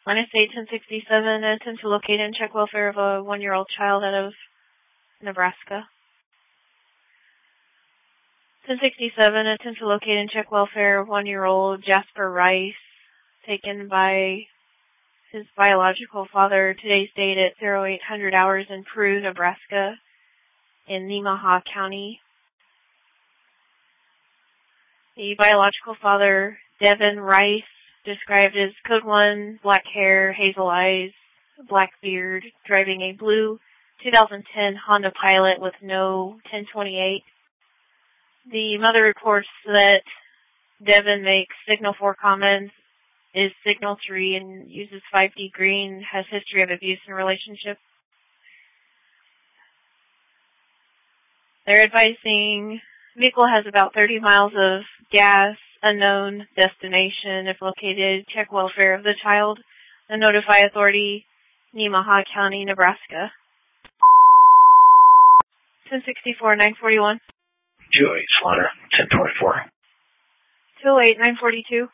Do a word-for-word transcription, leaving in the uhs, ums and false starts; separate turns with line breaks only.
Minus eight, ten sixty-seven, attempt to locate and check welfare of a one-year-old child out of Nebraska. ten sixty-seven, attempt to locate and check welfare of one-year-old Jasper Rice, taken by his biological father. Today's date at oh eight hundred hours in Prue, Nebraska, in Nemaha County. The biological father, Devin Rice, described as Code one, black hair, hazel eyes, black beard, driving a blue two thousand ten Honda Pilot with no ten twenty-eight. The mother reports that Devin makes Signal four comments, is Signal three, and uses five D green, has history of abuse in relationship. They're advising vehicle has about thirty miles of gas, unknown destination. If located, check welfare of the child and notify authority, Nemaha County, Nebraska. ten sixty-four, nine forty-one.
two oh eight, Slaughter, ten twenty-four.
two oh eight, nine forty-two.